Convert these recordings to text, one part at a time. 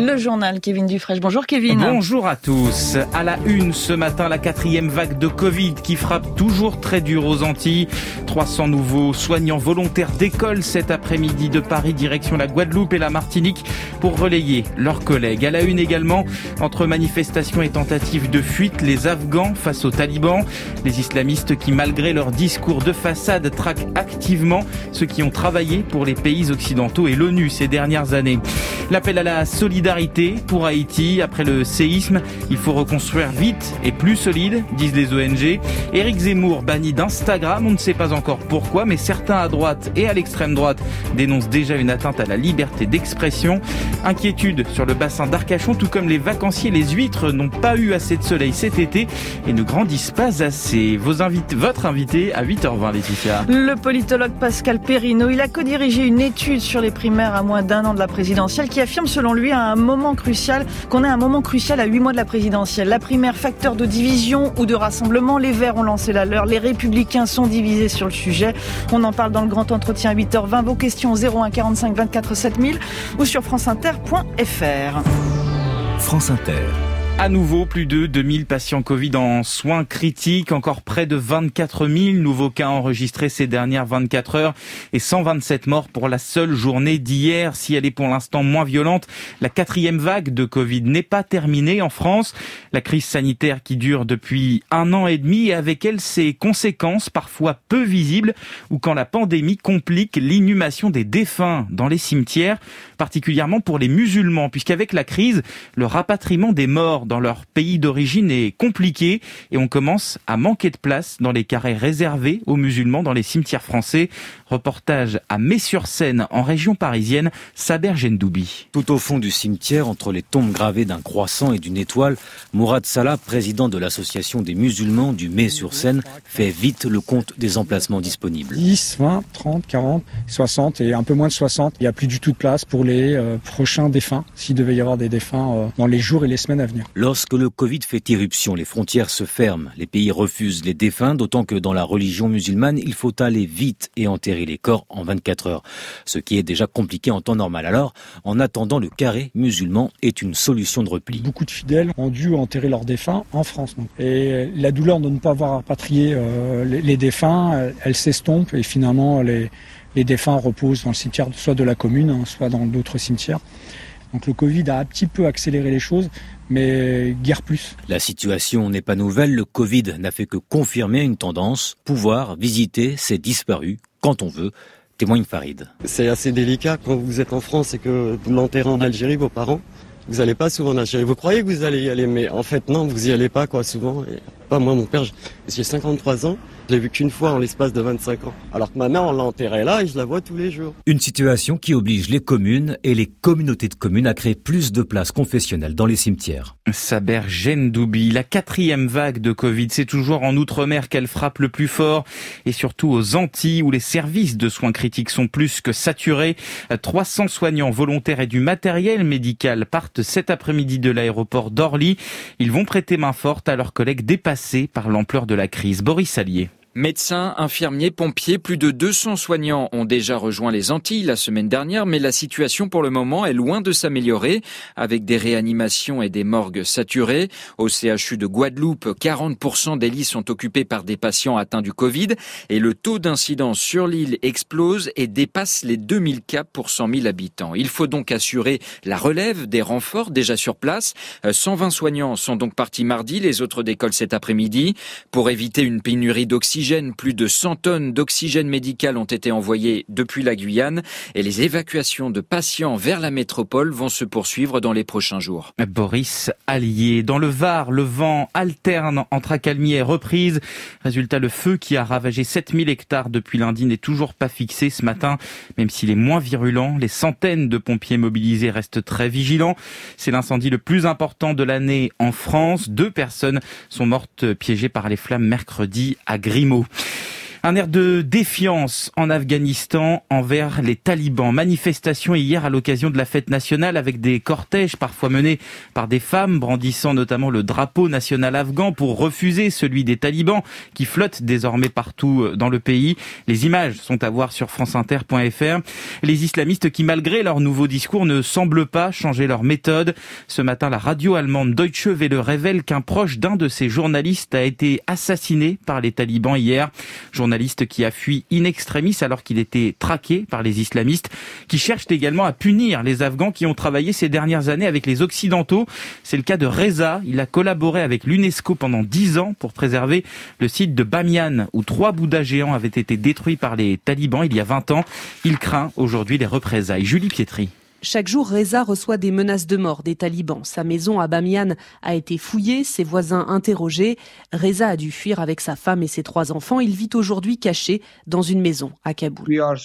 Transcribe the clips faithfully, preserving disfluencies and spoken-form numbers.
Le journal, Kevin Dufresne. Bonjour Kevin. Bonjour à tous. À la une ce matin, la quatrième vague de Covid qui frappe toujours très dur aux Antilles. trois cents nouveaux soignants volontaires décollent cet après-midi de Paris direction la Guadeloupe et la Martinique pour relayer leurs collègues. À la une également, entre manifestations et tentatives de fuite, les Afghans face aux talibans. Les islamistes qui, malgré leur discours de façade, traquent activement ceux qui ont travaillé pour les pays occidentaux et l'ONU ces dernières années. L'appel à la solidarité pour Haïti. Après le séisme, il faut reconstruire vite et plus solide, disent les O N G. Éric Zemmour banni d'Instagram. On ne sait pas encore pourquoi, mais certains à droite et à l'extrême droite dénoncent déjà une atteinte à la liberté d'expression. Inquiétude sur le bassin d'Arcachon, tout comme les vacanciers, les huîtres n'ont pas eu assez de soleil cet été et ne grandissent pas assez. Vos invités, votre invité à huit heures vingt, Laetitia. Le politologue Pascal Perrineau, il a co-dirigé une étude sur les primaires à moins d'un an de la présidentielle qui affirme selon lui à un moment crucial qu'on est à un moment crucial à huit mois de la présidentielle. La primaire, facteur de division ou de rassemblement. Les Verts ont lancé la leur. Les Républicains sont divisés sur le sujet. On en parle dans le grand entretien à huit heures vingt. Vos questions zéro un quarante-cinq vingt-quatre sept mille ou sur franceinter point f r. France Inter. À nouveau, plus de deux mille patients Covid en soins critiques, encore près de vingt-quatre mille nouveaux cas enregistrés ces dernières vingt-quatre heures et cent vingt-sept morts pour la seule journée d'hier. Si elle est pour l'instant moins violente, la quatrième vague de Covid n'est pas terminée en France. La crise sanitaire qui dure depuis un an et demi et avec elle ses conséquences parfois peu visibles ou quand la pandémie complique l'inhumation des défunts dans les cimetières, particulièrement pour les musulmans, puisqu'avec la crise, le rapatriement des morts dans leur pays d'origine est compliqué et on commence à manquer de place dans les carrés réservés aux musulmans dans les cimetières français. Reportage à Metz-sur-Seine, en région parisienne, Saber Gendoubi. Tout au fond du cimetière, entre les tombes gravées d'un croissant et d'une étoile, Mourad Salah, président de l'association des musulmans du Metz-sur-Seine, fait vite le compte des emplacements disponibles. dix, vingt, trente, quarante, soixante et un peu moins de soixante. Il n'y a plus du tout de place pour les euh, prochains défunts, s'il devait y avoir des défunts euh, dans les jours et les semaines à venir. Lorsque le Covid fait irruption, les frontières se ferment. Les pays refusent les défunts, d'autant que dans la religion musulmane, il faut aller vite et enterrer les corps en vingt-quatre heures. Ce qui est déjà compliqué en temps normal. Alors, en attendant, le carré musulman est une solution de repli. Beaucoup de fidèles ont dû enterrer leurs défunts en France. Donc. Et la douleur de ne pas avoir rapatrié euh, les, les défunts, elle, elle s'estompe et finalement les, les défunts reposent dans le cimetière soit de la commune, hein, soit dans d'autres cimetières. Donc le Covid a un petit peu accéléré les choses, mais guère plus. La situation n'est pas nouvelle, le Covid n'a fait que confirmer une tendance, pouvoir visiter ses disparus quand on veut, témoigne Farid. C'est assez délicat quand vous êtes en France et que vous l'enterrez en Algérie, vos parents. Vous n'allez pas souvent en Algérie. Vous croyez que vous allez y aller, mais en fait non, vous y allez pas quoi souvent. Et pas moi, mon père, j'ai cinquante-trois ans. Je l'ai vu qu'une fois en l'espace de vingt-cinq ans. Alors que ma mère, on l'a enterrée là et je la vois tous les jours. Une situation qui oblige les communes et les communautés de communes à créer plus de places confessionnelles dans les cimetières. Saber Gendoubi, la quatrième vague de Covid, c'est toujours en Outre-mer qu'elle frappe le plus fort et surtout aux Antilles où les services de soins critiques sont plus que saturés. trois cents soignants volontaires et du matériel médical partent cet après-midi de l'aéroport d'Orly. Ils vont prêter main forte à leurs collègues dépassés par l'ampleur de la crise. Boris Allier. Médecins, infirmiers, pompiers, plus de deux cents soignants ont déjà rejoint les Antilles la semaine dernière, mais la situation pour le moment est loin de s'améliorer, avec des réanimations et des morgues saturées. Au C H U de Guadeloupe, quarante pour cent des lits sont occupés par des patients atteints du Covid, et le taux d'incidence sur l'île explose et dépasse les deux mille cas pour cent mille habitants. Il faut donc assurer la relève des renforts déjà sur place. cent vingt soignants sont donc partis mardi, les autres décollent cet après-midi. Pour éviter une pénurie d'oxygène, plus de cent tonnes d'oxygène médical ont été envoyées depuis la Guyane et les évacuations de patients vers la métropole vont se poursuivre dans les prochains jours. Boris Allier. Dans le Var, le vent alterne entre accalmie et reprise. Résultat, le feu qui a ravagé sept mille hectares depuis lundi n'est toujours pas fixé ce matin. Même s'il est moins virulent, les centaines de pompiers mobilisés restent très vigilants. C'est l'incendie le plus important de l'année en France. Deux personnes sont mortes piégées par les flammes mercredi à Grimaud. Un air de défiance en Afghanistan envers les talibans. Manifestation hier à l'occasion de la fête nationale avec des cortèges parfois menés par des femmes brandissant notamment le drapeau national afghan pour refuser celui des talibans qui flottent désormais partout dans le pays. Les images sont à voir sur france inter point f r. Les islamistes qui, malgré leur nouveau discours, ne semblent pas changer leur méthode. Ce matin, la radio allemande Deutsche Welle révèle qu'un proche d'un de ses journalistes a été assassiné par les talibans hier. Journaliste qui a fui in extremis alors qu'il était traqué par les islamistes, qui cherchent également à punir les Afghans qui ont travaillé ces dernières années avec les Occidentaux. C'est le cas de Reza. Il a collaboré avec l'UNESCO pendant dix ans pour préserver le site de Bamiyan où trois bouddhas géants avaient été détruits par les talibans il y a vingt ans. Il craint aujourd'hui les représailles. Julie Pietri. Chaque jour, Reza reçoit des menaces de mort des talibans. Sa maison à Bamiyan a été fouillée, ses voisins interrogés. Reza a dû fuir avec sa femme et ses trois enfants. Il vit aujourd'hui caché dans une maison à Kaboul.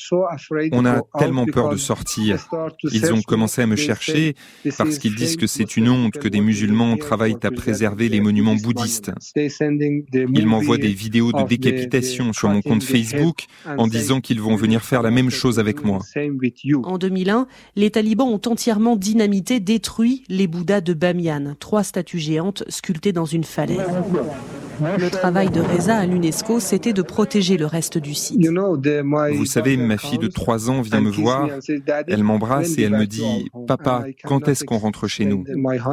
On a tellement peur de sortir. Ils ont commencé à me chercher parce qu'ils disent que c'est une honte que des musulmans travaillent à préserver les monuments bouddhistes. Ils m'envoient des vidéos de décapitation sur mon compte Facebook en disant qu'ils vont venir faire la même chose avec moi. En deux mille un, les talibans Les talibans ont entièrement dynamité, détruit les Bouddhas de Bamiyan, trois statues géantes sculptées dans une falaise. Le travail de Reza à l'UNESCO, c'était de protéger le reste du site. Vous savez, ma fille de trois ans vient me voir, elle m'embrasse et elle me dit « Papa, quand est-ce qu'on rentre chez nous ?»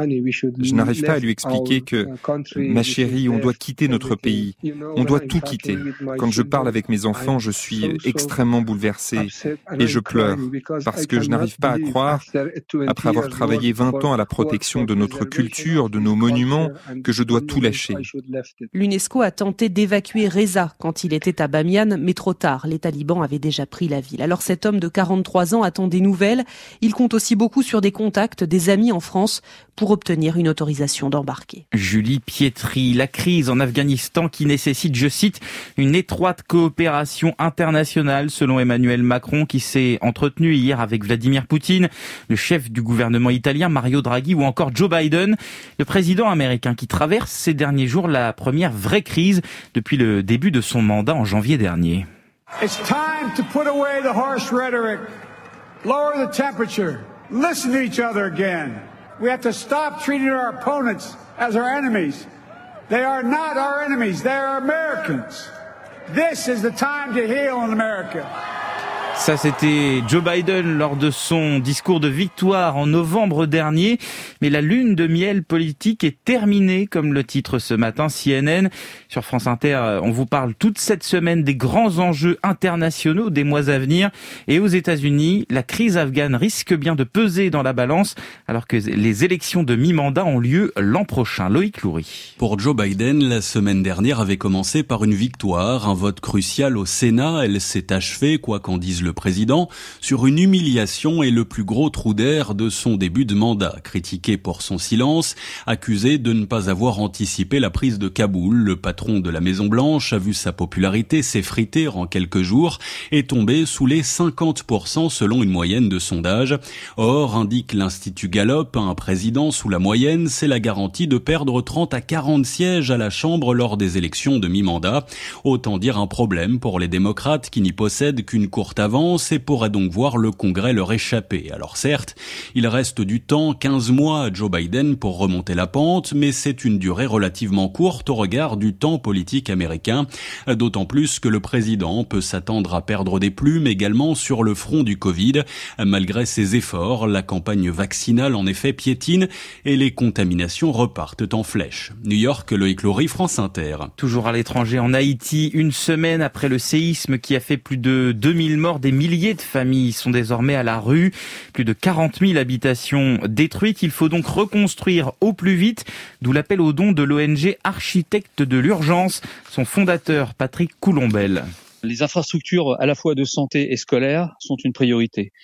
Je n'arrive pas à lui expliquer que « Ma chérie, on doit quitter notre pays, on doit tout quitter. » Quand je parle avec mes enfants, je suis extrêmement bouleversé et je pleure parce que je n'arrive pas à croire, après avoir travaillé vingt ans à la protection de notre culture, de nos monuments, que je dois tout lâcher. L'UNESCO a tenté d'évacuer Reza quand il était à Bamiyan, mais trop tard. Les talibans avaient déjà pris la ville. Alors cet homme de quarante-trois ans attend des nouvelles. Il compte aussi beaucoup sur des contacts, des amis en France pour obtenir une autorisation d'embarquer. Julie Pietri, la crise en Afghanistan qui nécessite, je cite, une étroite coopération internationale selon Emmanuel Macron qui s'est entretenu hier avec Vladimir Poutine, le chef du gouvernement italien Mario Draghi ou encore Joe Biden, le président américain qui traverse ces derniers jours la première vraie crise depuis le début de son mandat en janvier dernier. It's time to put away the harsh rhetoric, lower the temperature, listen to each other again. We have to stop treating our opponents as our enemies. They are not our enemies, they are Americans. This is the time to heal in America. Ça, c'était Joe Biden lors de son discours de victoire en novembre dernier. Mais la lune de miel politique est terminée, comme le titre ce matin C N N. Sur France Inter, on vous parle toute cette semaine des grands enjeux internationaux des mois à venir. Et aux États-Unis, la crise afghane risque bien de peser dans la balance alors que les élections de mi-mandat ont lieu l'an prochain. Loïc Loury. Pour Joe Biden, la semaine dernière avait commencé par une victoire, un vote crucial au Sénat. Elle s'est achevée, quoi qu'en dise le président, sur une humiliation et le plus gros trou d'air de son début de mandat. Critiqué pour son silence, accusé de ne pas avoir anticipé la prise de Kaboul, le patron de la Maison-Blanche a vu sa popularité s'effriter en quelques jours et tomber sous les cinquante pour cent selon une moyenne de sondage. Or, indique l'Institut Gallup, un président sous la moyenne, c'est la garantie de perdre trente à quarante sièges à la Chambre lors des élections de mi-mandat. Autant dire un problème pour les démocrates qui n'y possèdent qu'une courte avance et pourraient donc voir le Congrès leur échapper. Alors certes, il reste du temps, quinze mois à Joe Biden pour remonter la pente, mais c'est une durée relativement courte au regard du temps politique américain, d'autant plus que le président peut s'attendre à perdre des plumes également sur le front du Covid. Malgré ses efforts, la campagne vaccinale en effet piétine et les contaminations repartent en flèche. New York, Loïc Loury, France Inter. Toujours à l'étranger, en Haïti, une semaine après le séisme qui a fait plus de deux mille morts, des milliers de familles sont désormais à la rue. Plus de quarante mille habitations détruites. Il faut donc reconstruire au plus vite, d'où l'appel aux dons de l'O N G Architectes de l'Urgence. Son fondateur, Patrick Coulombelle. Les infrastructures à la fois de santé et scolaire sont une priorité.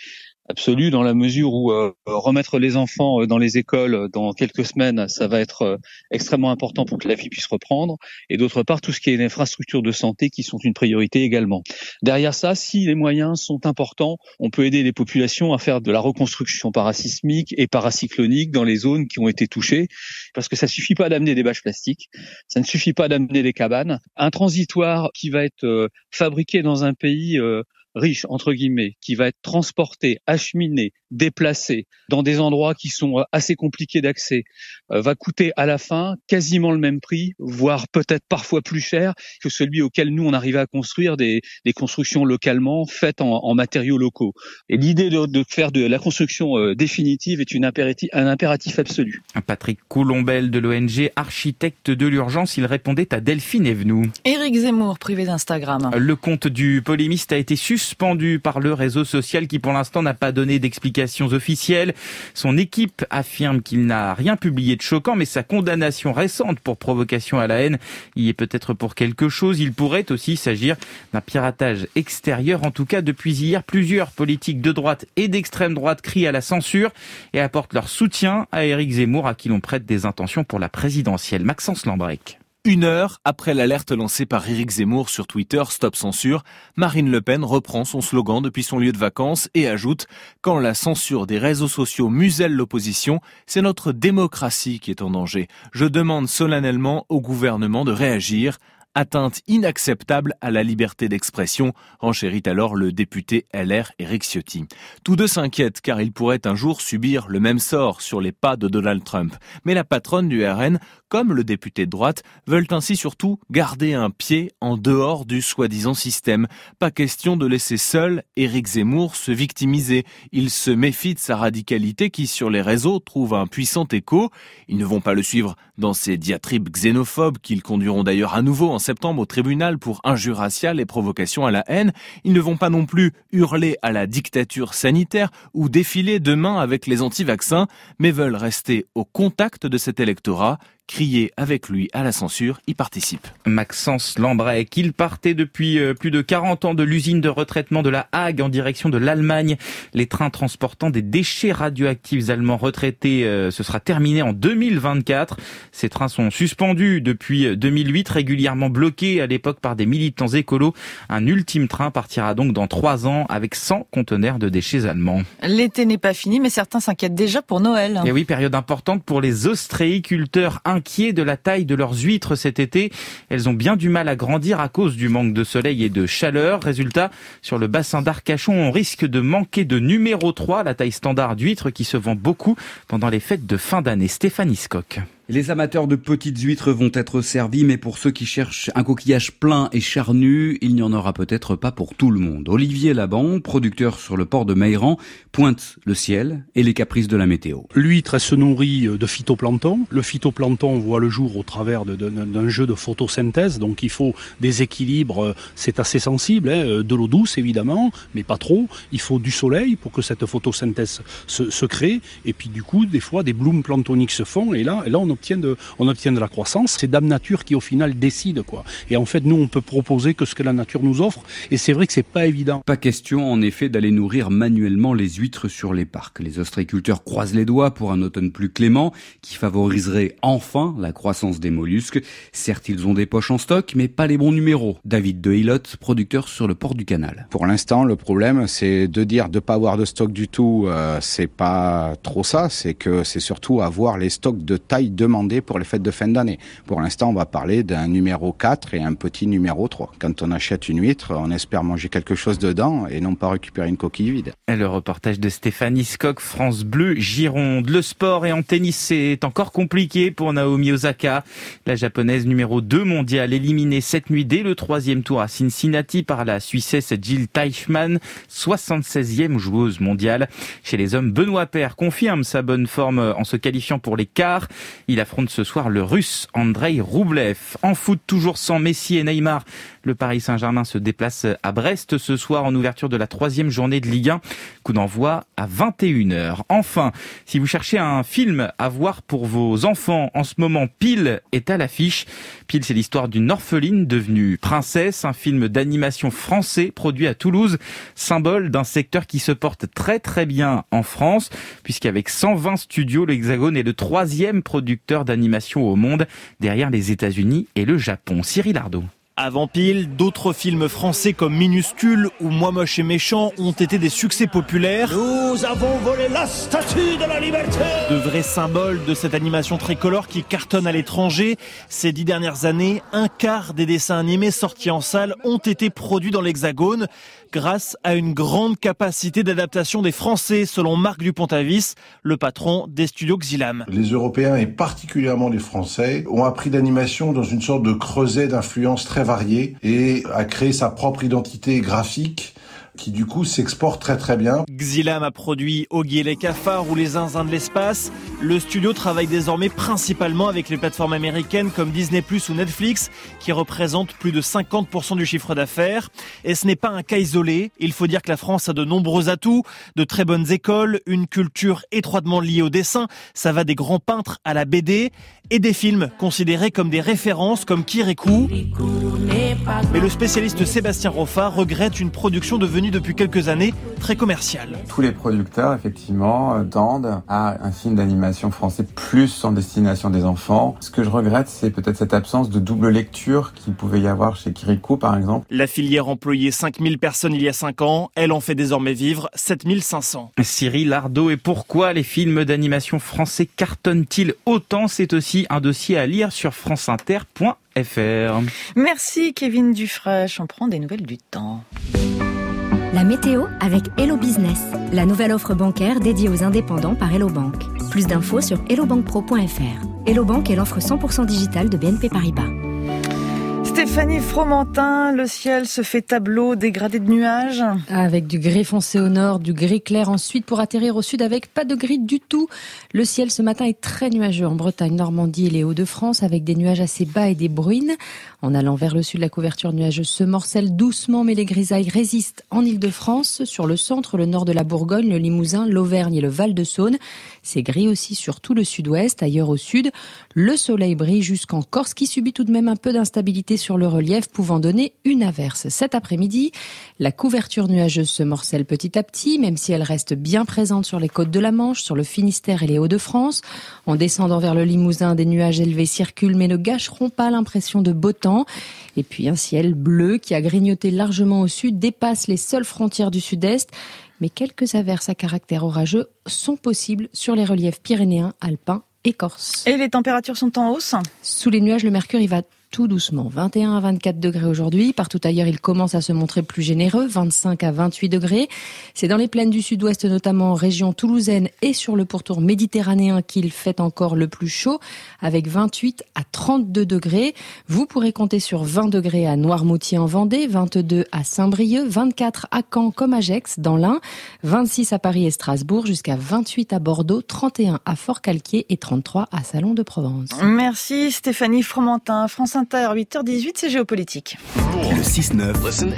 absolue dans la mesure où euh, remettre les enfants dans les écoles dans quelques semaines, ça va être euh, extrêmement important pour que la vie puisse reprendre. Et d'autre part, tout ce qui est infrastructures de santé qui sont une priorité également. Derrière ça, si les moyens sont importants, on peut aider les populations à faire de la reconstruction parasismique et paracyclonique dans les zones qui ont été touchées, parce que ça suffit pas d'amener des bâches plastiques, ça ne suffit pas d'amener des cabanes. Un transitoire qui va être euh, fabriqué dans un pays euh, riche, entre guillemets, qui va être transporté, acheminé, déplacé dans des endroits qui sont assez compliqués d'accès, euh, va coûter à la fin quasiment le même prix, voire peut-être parfois plus cher que celui auquel nous on arrivait à construire des, des constructions localement faites en, en matériaux locaux. Et l'idée de, de faire de la construction euh, définitive est une impératif, un impératif absolu. Patrick Coulombelle de l'O N G Architectes de l'Urgence, il répondait à Delphine Evenou. Éric Zemmour, privé d'Instagram. Le compte du polémiste a été suspendu par le réseau social qui pour l'instant n'a pas donné d'explications officielles. Son équipe affirme qu'il n'a rien publié de choquant, mais sa condamnation récente pour provocation à la haine y est peut-être pour quelque chose. Il pourrait aussi s'agir d'un piratage extérieur. En tout cas, depuis hier, plusieurs politiques de droite et d'extrême droite crient à la censure et apportent leur soutien à Éric Zemmour, à qui l'on prête des intentions pour la présidentielle. Maxence Lambrec. Une heure après l'alerte lancée par Éric Zemmour sur Twitter Stop Censure, Marine Le Pen reprend son slogan depuis son lieu de vacances et ajoute « Quand la censure des réseaux sociaux muselle l'opposition, c'est notre démocratie qui est en danger. Je demande solennellement au gouvernement de réagir. » Atteinte inacceptable à la liberté d'expression, renchérit alors le député L R Éric Ciotti. Tous deux s'inquiètent car ils pourraient un jour subir le même sort sur les pas de Donald Trump. Mais la patronne du R N, comme le député de droite, veulent ainsi surtout garder un pied en dehors du soi-disant système. Pas question de laisser seul Éric Zemmour se victimiser. Il se méfie de sa radicalité qui, sur les réseaux, trouve un puissant écho. Ils ne vont pas le suivre dans ses diatribes xénophobes qu'ils conduiront d'ailleurs à nouveau en septembre au tribunal pour injures raciales et provocation à la haine. Ils ne vont pas non plus hurler à la dictature sanitaire ou défiler demain avec les anti-vaccins, mais veulent rester au contact de cet électorat. Crier avec lui à la censure, y participe. Maxence Lambrec, il partait depuis plus de quarante ans de l'usine de retraitement de la Hague en direction de l'Allemagne. Les trains transportant des déchets radioactifs allemands retraités, euh, ce sera terminé en deux mille vingt-quatre. Ces trains sont suspendus depuis deux mille huit, régulièrement bloqués à l'époque par des militants écolos. Un ultime train partira donc dans trois ans avec cent conteneurs de déchets allemands. L'été n'est pas fini, mais certains s'inquiètent déjà pour Noël. Et oui, période importante pour les ostréiculteurs inquiets de la taille de leurs huîtres cet été. Elles ont bien du mal à grandir à cause du manque de soleil et de chaleur. Résultat, sur le bassin d'Arcachon, on risque de manquer de numéro trois, la taille standard d'huître qui se vend beaucoup pendant les fêtes de fin d'année. Stéphanie Scocq. Les amateurs de petites huîtres vont être servis, mais pour ceux qui cherchent un coquillage plein et charnu, il n'y en aura peut-être pas pour tout le monde. Olivier Laban, producteur sur le port de Meilleran, pointe le ciel et les caprices de la météo. L'huître, elle se nourrit de phytoplancton. Le phytoplancton voit le jour au travers de, de, d'un jeu de photosynthèse, donc il faut des équilibres, c'est assez sensible, hein, de l'eau douce évidemment, mais pas trop. Il faut du soleil pour que cette photosynthèse se, se crée, et puis du coup, des fois, des blooms planctoniques se font, et là, et là on obtient de, on obtient de la croissance. C'est Dame Nature qui au final décide, quoi. Et en fait, nous, on peut proposer que ce que la nature nous offre, et c'est vrai que c'est pas évident. Pas question, en effet, d'aller nourrir manuellement les huîtres sur les parcs. Les ostréiculteurs croisent les doigts pour un automne plus clément, qui favoriserait enfin la croissance des mollusques. Certes, ils ont des poches en stock, mais pas les bons numéros. David de Hilotte, producteur sur le port du Canal. Pour l'instant, le problème, c'est de dire de pas avoir de stock du tout, euh, c'est pas trop ça, c'est que c'est surtout avoir les stocks de taille demandée pour les fêtes de fin d'année. Pour l'instant, on va parler d'un numéro quatre et un petit numéro trois. Quand on achète une huître, on espère manger quelque chose dedans et non pas récupérer une coquille vide. Et le reportage de Stéphanie Scocq, France Bleu Gironde. Le sport et en tennis, c'est encore compliqué pour Naomi Osaka. La japonaise numéro deux mondiale éliminée cette nuit dès le troisième tour à Cincinnati par la Suissesse Jill Teichmann, soixante-seizième joueuse mondiale. Chez les hommes, Benoît Paire confirme sa bonne forme en se qualifiant pour les quarts. Il Il affronte ce soir le Russe Andrei Roublev. En foot, toujours sans Messi et Neymar, le Paris Saint-Germain se déplace à Brest ce soir en ouverture de la troisième journée de Ligue un. Coup d'envoi à vingt et une heures. Enfin, si vous cherchez un film à voir pour vos enfants, en ce moment, Pile est à l'affiche. Pile, c'est l'histoire d'une orpheline devenue princesse, un film d'animation français produit à Toulouse, symbole d'un secteur qui se porte très très bien en France, puisqu'avec cent vingt studios, l'Hexagone est le troisième producteur d'animation au monde, derrière les États-Unis et le Japon. Cyril Ardo. Avant Pile, d'autres films français comme Minuscule ou Moi moche et méchant ont été des succès populaires. Nous avons volé la statue de la liberté. De vrais symboles de cette animation tricolore qui cartonne à l'étranger. Ces dix dernières années, un quart des dessins animés sortis en salle ont été produits dans l'Hexagone grâce à une grande capacité d'adaptation des Français, selon Marc Dupont-Avis, le patron des studios Xilam. Les Européens et particulièrement les Français ont appris l'animation dans une sorte de creuset d'influences très variées et a créé sa propre identité graphique qui du coup s'exporte très très bien. Xilam a produit Oggy et les cafards ou Les zinzins de l'espace. Le studio travaille désormais principalement avec les plateformes américaines comme Disney plus ou Netflix, qui représentent plus de cinquante pour cent du chiffre d'affaires. Et ce n'est pas un cas isolé. Il faut dire que la France a de nombreux atouts, de très bonnes écoles, une culture étroitement liée au dessin. Ça va des grands peintres à la B D et des films considérés comme des références comme Kirikou. Mais le spécialiste Sébastien Roffa regrette une production devenue depuis quelques années très commerciale. Tous les producteurs, effectivement, tendent à un film d'animation français plus en destination des enfants. Ce que je regrette, c'est peut-être cette absence de double lecture qu'il pouvait y avoir chez Kirikou, par exemple. La filière employait cinq mille personnes il y a cinq ans. Elle en fait désormais vivre sept mille cinq cents. Cyril Ardo, et pourquoi les films d'animation français cartonnent-ils autant? C'est aussi un dossier à lire sur franceinter point f r. Merci Kevin Dufresne, on prend des nouvelles du temps. La météo avec Hello Business, la nouvelle offre bancaire dédiée aux indépendants par Hello Bank. Plus d'infos sur hello bank pro point f r. Hello Bank est l'offre cent pour cent digitale de B N P Paribas. Stéphanie Fromentin, le ciel se fait tableau dégradé de nuages. Avec du gris foncé au nord, du gris clair ensuite pour atterrir au sud avec pas de gris du tout. Le ciel ce matin est très nuageux en Bretagne, Normandie et les Hauts-de-France avec des nuages assez bas et des bruines. En allant vers le sud, la couverture nuageuse se morcelle doucement mais les grisailles résistent en Île-de-France, sur le centre, le nord de la Bourgogne, le Limousin, l'Auvergne et le Val-de-Saône. C'est gris aussi sur tout le sud-ouest, ailleurs au sud. Le soleil brille jusqu'en Corse qui subit tout de même un peu d'instabilité sur le relief, pouvant donner une averse. Cet après-midi, la couverture nuageuse se morcelle petit à petit, même si elle reste bien présente sur les côtes de la Manche, sur le Finistère et les Hauts-de-France. En descendant vers le Limousin, des nuages élevés circulent, mais ne gâcheront pas l'impression de beau temps. Et puis un ciel bleu qui a grignoté largement au sud dépasse les seules frontières du sud-est. Mais quelques averses à caractère orageux sont possibles sur les reliefs pyrénéens, alpins et corses. Et les températures sont en hausse ? Sous les nuages, le mercure y va tout doucement. vingt et un à vingt-quatre degrés aujourd'hui. Partout ailleurs, il commence à se montrer plus généreux. vingt-cinq à vingt-huit degrés. C'est dans les plaines du sud-ouest, notamment en région toulousaine et sur le pourtour méditerranéen qu'il fait encore le plus chaud, avec vingt-huit à trente-deux degrés. Vous pourrez compter sur vingt degrés à Noirmoutier en Vendée, vingt-deux à Saint-Brieuc, vingt-quatre à Caen comme à Gex dans l'Ain, vingt-six à Paris et Strasbourg, jusqu'à vingt-huit à Bordeaux, trente et un à Fort-Calquier et trente-trois à Salon de Provence. Merci Stéphanie Fromentin. France Inter, huit heures dix-huit, c'est géopolitique. Le six neuf.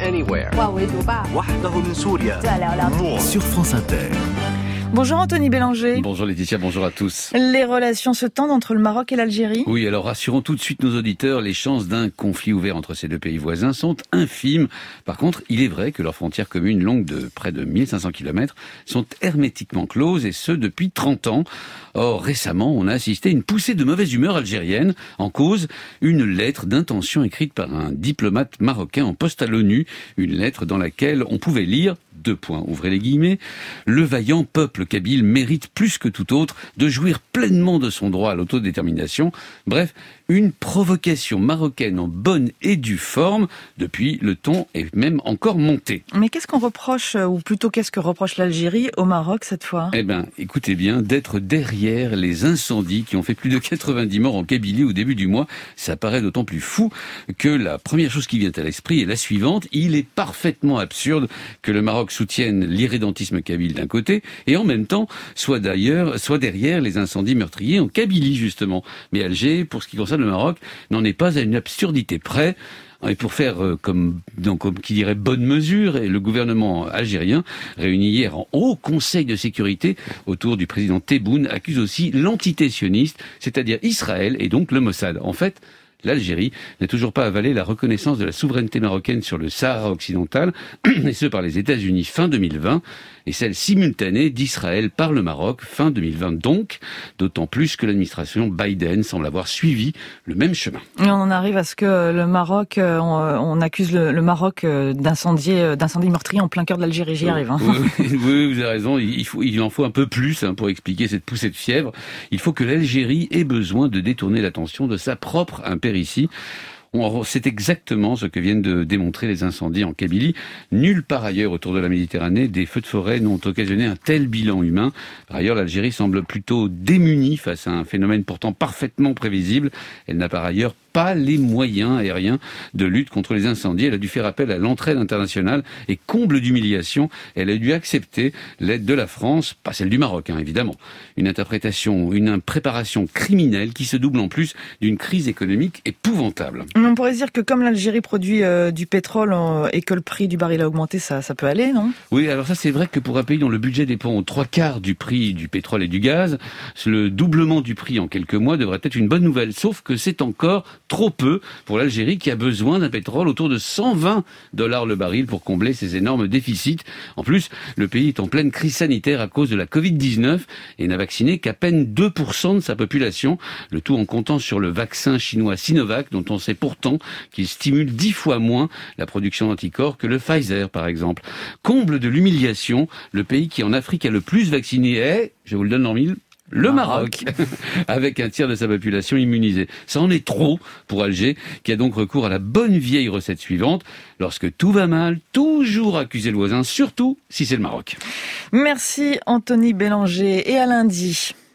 Sur France Inter. Bonjour Anthony Bélanger. Bonjour Laetitia, bonjour à tous. Les relations se tendent entre le Maroc et l'Algérie. Oui, alors rassurons tout de suite nos auditeurs, les chances d'un conflit ouvert entre ces deux pays voisins sont infimes. Par contre, il est vrai que leurs frontières communes longues de près de mille cinq cents kilomètres sont hermétiquement closes et ce depuis trente ans. Or, récemment, on a assisté à une poussée de mauvaise humeur algérienne. En cause, une lettre d'intention écrite par un diplomate marocain en poste à l'ONU. Une lettre dans laquelle on pouvait lire, deux points, ouvrez les guillemets, le vaillant peuple kabyle mérite plus que tout autre de jouir pleinement de son droit à l'autodétermination. Bref, une provocation marocaine en bonne et due forme. Depuis, le ton est même encore monté. Mais qu'est-ce qu'on reproche, ou plutôt qu'est-ce que reproche l'Algérie au Maroc cette fois ? Eh ben, écoutez bien, d'être derrière les incendies qui ont fait plus de quatre-vingt-dix morts en Kabylie au début du mois. Ça paraît d'autant plus fou que la première chose qui vient à l'esprit est la suivante. Il est parfaitement absurde que le Maroc Maroc soutienne l'irrédentisme kabyle d'un côté, et en même temps, soit d'ailleurs, soit derrière les incendies meurtriers en Kabylie, justement. Mais Alger, pour ce qui concerne le Maroc, n'en est pas à une absurdité près. Et pour faire euh, comme, donc, comme qui dirait bonne mesure, et le gouvernement algérien, réuni hier en haut conseil de sécurité autour du président Tebboune, accuse aussi l'entité sioniste, c'est-à-dire Israël et donc le Mossad. En fait, l'Algérie n'a toujours pas avalé la reconnaissance de la souveraineté marocaine sur le Sahara occidental, et ce par les États-Unis fin deux mille vingt, et celle simultanée d'Israël par le Maroc fin deux mille vingt donc, d'autant plus que l'administration Biden semble avoir suivi le même chemin. Et on en arrive à ce que le Maroc, on, on accuse le, le Maroc d'incendie, d'incendie meurtrier en plein cœur de l'Algérie, j'y arrive. Hein. Oui, oui, vous avez raison, il, faut, il en faut un peu plus hein, pour expliquer cette poussée de fièvre. Il faut que l'Algérie ait besoin de détourner l'attention de sa propre impéritie. C'est exactement ce que viennent de démontrer les incendies en Kabylie. Nulle part ailleurs autour de la Méditerranée, des feux de forêt n'ont occasionné un tel bilan humain. Par ailleurs, l'Algérie semble plutôt démunie face à un phénomène pourtant parfaitement prévisible. Elle n'a par ailleurs pas les moyens aériens de lutte contre les incendies. Elle a dû faire appel à l'entraide internationale et, comble d'humiliation, elle a dû accepter l'aide de la France, pas celle du Maroc, hein, évidemment. Une interprétation, une préparation criminelle qui se double en plus d'une crise économique épouvantable. On pourrait dire que comme l'Algérie produit euh, du pétrole euh, et que le prix du baril a augmenté, ça, ça peut aller, non ? Oui, alors ça c'est vrai que pour un pays dont le budget dépend aux trois quarts du prix du pétrole et du gaz, le doublement du prix en quelques mois devrait être une bonne nouvelle, sauf que c'est encore trop peu pour l'Algérie qui a besoin d'un pétrole autour de cent vingt dollars le baril pour combler ses énormes déficits. En plus, le pays est en pleine crise sanitaire à cause de la covid dix-neuf et n'a vacciné qu'à peine deux pour cent de sa population, le tout en comptant sur le vaccin chinois Sinovac dont on sait pourtant qu'il stimule dix fois moins la production d'anticorps que le Pfizer par exemple. Comble de l'humiliation, le pays qui en Afrique a le plus vacciné est, je vous le donne en mille, le Maroc, avec un tiers de sa population immunisée. Ça en est trop pour Alger, qui a donc recours à la bonne vieille recette suivante. Lorsque tout va mal, toujours accuser le voisin, surtout si c'est le Maroc. Merci Anthony Bélanger, et à lundi.